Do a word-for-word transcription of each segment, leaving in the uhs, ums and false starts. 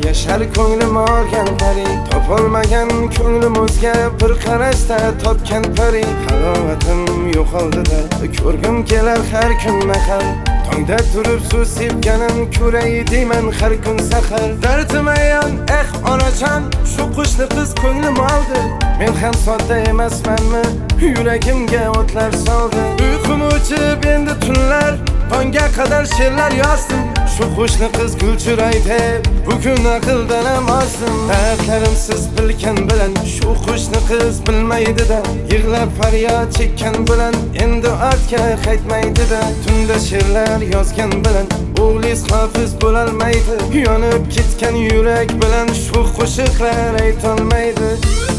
yashar ko'nglim olgan pari, topolmagan ko'nglimizga bir qarashda topgan pari. Halovatim yo'qoldi-da, ko'rgim kelar har kun mahal. Tongda turib suv sepganim ko'ray deyman har kun sahar. Dardim ayon eh onajon, shu qo'shni qiz ko'nglim oldi. Men ham sodda emasmanmi, yuragimga o'tlar soldi. Uyqum o'chib endi tunlar, tongga qadar she'rlar yozdim. Shu qo'shni qiz gulchiraydi, bugun aqldan ham ozdim. Dardlarim siz bilgan bilan, shu qo'shni qiz bilmaydi-da. Yig'lab faryod chekkan bilan, endi ortga qaytmaydi-da. Tunda she'rlar yozgan bilan, o'g'liz hofiz bo'lolmaydi. Yonib ketgan yurak bilan, shu qo'shiqlar aytolmaydi.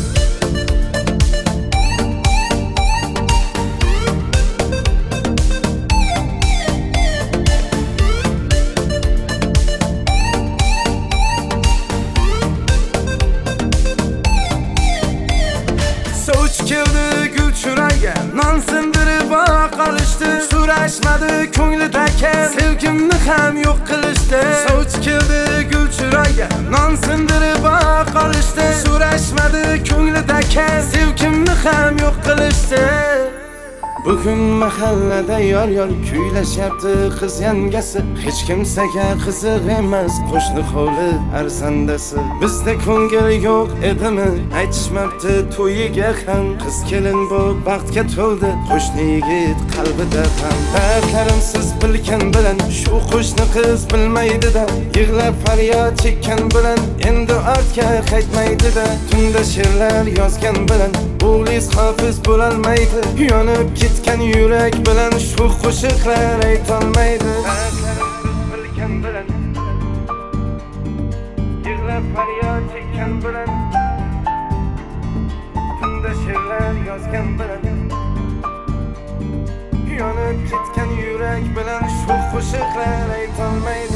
Keldi gul churayga, non sindirib qolishdi. So'rashmadi ko'nglidagi sevgimni ham yo'q qilishdi. Sovch keldi gul churayga, non sindirib qolishdi. So'rashmadi ko'nglidagi sevgimni ham yo'q qilishdi. Bugun mahallada yor-yor kuylashyapti qiz yangasi. Hech kimsaga qiziq emas qo'shni hovli arzandasi. Bizda ko'ngil yo'q edimi, aytishmabdi to'yiga ham. Qiz kelin bu baxtga to'ldi, qo'shni yigit qalbida ham. Dardlarim siz bilgan bilan, shu qo'shni qiz bilmaydi-da. Yig'lab faryod chekkan bilan, endi ortga qaytmaydi-da. Tunda she'rlar yozgan bilan, o'g'liz hofiz bo'lolmaydi. Yonib ketgan yurak bilan, shu qo'shiqlar aytolmaydi. Bilgan bilan, yig'lab faryod chekkan bilan, tunda she'rlar yozgan bilan, yonib ketgan yurak bilan, shu qo'shiqlar aytolmaydi.